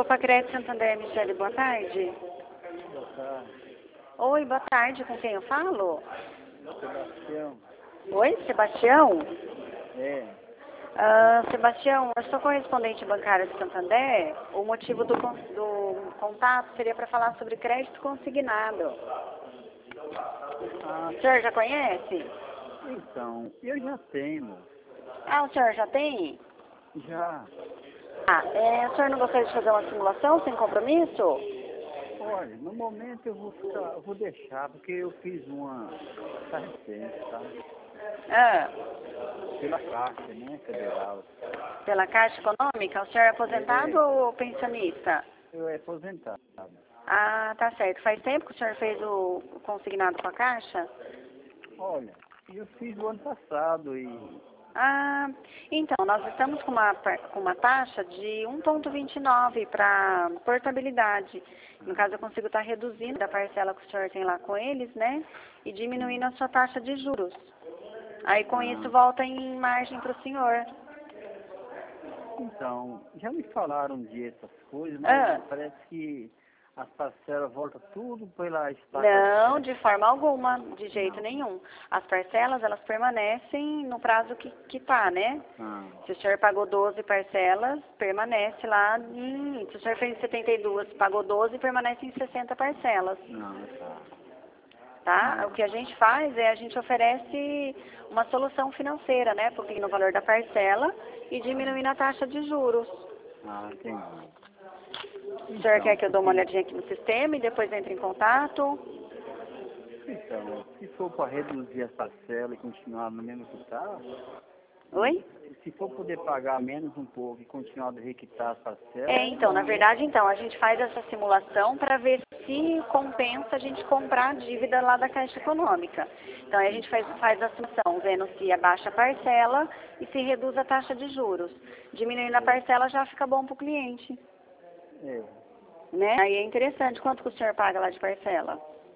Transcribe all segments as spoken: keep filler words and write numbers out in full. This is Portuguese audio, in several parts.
Copa Crédito Santander, Michele, boa tarde. Boa tarde. Oi, boa tarde, com quem eu falo? Sebastião. Oi, Sebastião? É. Ah, Sebastião, eu sou correspondente bancária de Santander. O motivo do, con- do contato seria para falar sobre crédito consignado. Ah, O senhor já conhece? então, eu já tenho. Ah, o senhor já tem? Já. Ah, é, o senhor não gostaria de fazer uma simulação sem compromisso? Olha, no momento eu vou ficar, eu vou deixar, porque eu fiz uma tá recente, tá? Ah, Pela Caixa, né, Federal. pela Caixa Econômica? O senhor é aposentado É, ou pensionista? eu é aposentado. Ah, tá certo. Faz tempo que o senhor fez o o consignado com a Caixa? Olha, eu fiz o ano passado e... Ah, então, nós estamos com uma, par- com uma taxa de um vírgula vinte e nove para portabilidade. No caso, eu consigo estar reduzindo a parcela que o senhor tem lá com eles, né? E diminuindo a sua taxa de juros. Aí, com isso, Ah, volta em margem para o senhor. então, já me falaram um dia essas coisas, Ah, mas parece que as parcelas voltam tudo pela estaca. não, de forma alguma, de jeito Não. nenhum. As parcelas, elas permanecem no prazo que, que tá, né? Ah, Se o senhor pagou doze parcelas, permanece lá em... Se o senhor fez setenta e duas, pagou doze, permanece em sessenta parcelas, não, tá. tá? O É. que a gente faz é a gente oferece uma solução financeira, né? Porque no valor da parcela e diminuindo a taxa de juros. Ah, entendi. O senhor quer Então, que eu dê uma porque, olhadinha aqui no sistema e depois entre em contato? então, se for para reduzir as parcelas e continuar no mesmo que está, Oi? se for poder pagar menos um pouco e continuar a requitar as parcelas, É, é então, bom, na né? verdade, então, a gente faz essa simulação para ver se compensa a gente comprar a dívida lá da Caixa Econômica. Então, aí a gente faz, faz a simulação, vendo se abaixa a parcela e se reduz a taxa de juros. Diminuindo a parcela já fica bom para o cliente, É. né? Aí é interessante. Quanto que o senhor paga lá de parcela?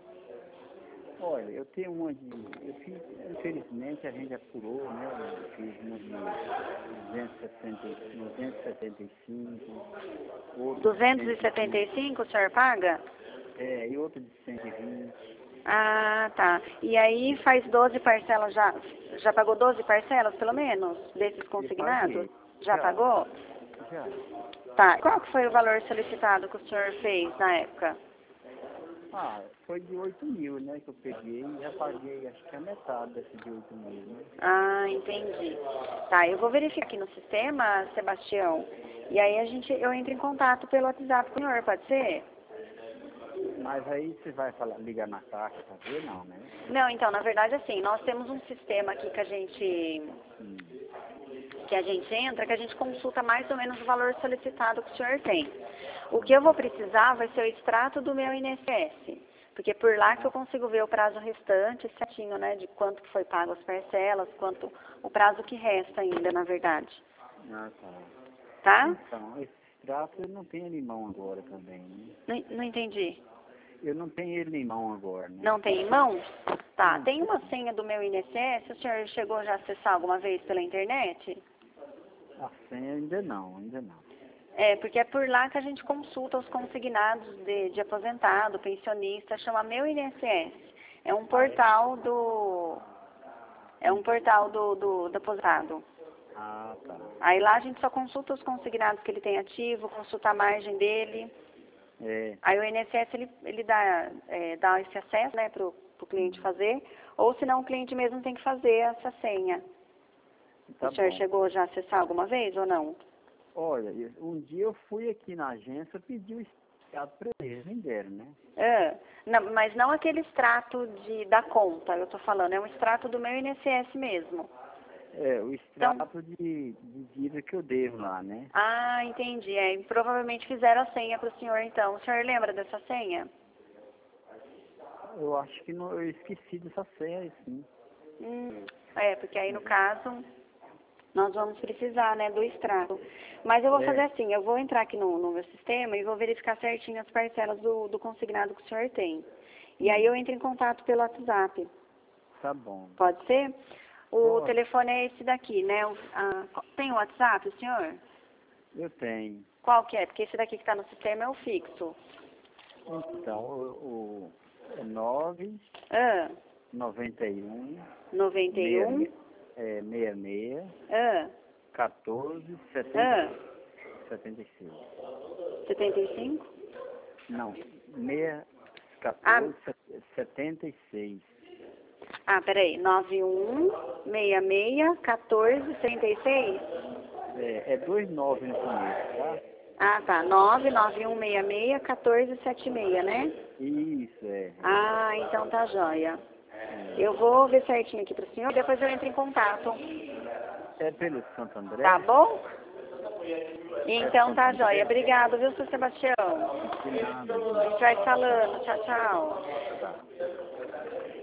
Olha, eu tenho uma de, eu fiz, infelizmente a gente apurou, né? Eu fiz uma de duzentos e setenta, duzentos e setenta e cinco, outra de duzentos e cento e setenta e vinte, cinco o senhor paga? é, e outra de cento e vinte. Ah, tá. E aí faz doze parcelas já? Já pagou doze parcelas, pelo menos, desses Eu consignados? paguei. Já Já, pagou? já. Tá. Qual que foi o valor solicitado que o senhor fez na época? Ah, foi de oito mil, né, que eu peguei e já paguei, acho que a metade desse de oito mil, né? Ah, entendi. Tá, eu vou verificar aqui no sistema, Sebastião. E aí a gente, eu entro em contato pelo WhatsApp com o senhor, pode ser? Mas aí você vai falar, ligar na caixa pra ver, não, né? Não, então, na verdade, assim, nós temos um sistema aqui que a gente, Hum. que a gente entra, que a gente consulta mais ou menos o valor solicitado que o senhor tem. O que eu vou precisar vai ser o extrato do meu I N S S, porque por lá que eu consigo ver o prazo restante certinho, né, de quanto que foi pago as parcelas, quanto o prazo que resta ainda, na verdade. Ah, tá. Tá? Então, esse extrato eu não tenho ele em mão agora também, né? Não, não entendi. Eu não tenho ele em mão agora, né? Não tem em mãos? Tá, Não tem uma tem. senha do meu I N S S, o senhor chegou já a acessar alguma vez pela internet? A senha ainda não, ainda não. É, porque é por lá que a gente consulta os consignados de, de aposentado, pensionista, chama Meu I N S S. É um portal do. É um portal do, do, do aposentado. Ah, tá. Aí lá a gente só consulta os consignados que ele tem ativo, consulta a margem dele. É, Aí o I N S S ele, ele dá, é, dá esse acesso, né, para o cliente fazer, ou senão o cliente mesmo tem que fazer essa senha. tá O senhor bom. chegou já a acessar alguma vez ou não? Olha, eu- um dia eu fui aqui na agência, pedi o extrato para eles, me deram, né? É, não, mas não aquele extrato de, da conta, eu estou falando, é um extrato do meu I N S S mesmo. É, o Então, extrato de, de dívida que eu devo lá, né? ah, entendi. É, provavelmente fizeram a senha para o senhor então. O senhor lembra dessa senha? Eu acho que não, eu esqueci dessa senha aí, sim. Hum, é, porque aí no caso nós vamos precisar, né, do extrato. Mas eu vou fazer É, assim, eu vou entrar aqui no, no meu sistema e vou verificar certinho as parcelas do, do consignado que o senhor tem. E aí eu entro em contato pelo WhatsApp. tá bom. Pode ser? O Pode, telefone é esse daqui, né? O- a- tem o WhatsApp, o senhor? eu tenho. Qual que é? Porque esse daqui que está no sistema é o fixo. Então, o, o é nove, Ah, noventa e um, noventa e um, meia, é, sessenta e seis, ah, quatorze, ah, setenta e seis. setenta e cinco? Não, meia, Ah. quatorze, setenta e seis. Ah, peraí, nove um, seis seis, quatorze, setenta e seis? É, é dois nove no começo, tá? Ah, tá, nove nove um seis seis, quatorze, setenta e seis, né? Isso, é. Ah, então tá jóia. Eu vou ver certinho aqui pro senhor, depois eu entro em contato. É pelo Santo André? Tá bom? Então tá jóia. Obrigado, viu, seu Sebastião? De nada. A gente vai falando. Tchau, tchau. Tá.